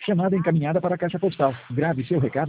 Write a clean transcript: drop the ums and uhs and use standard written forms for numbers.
Chamada encaminhada para a caixa postal. Grave seu recado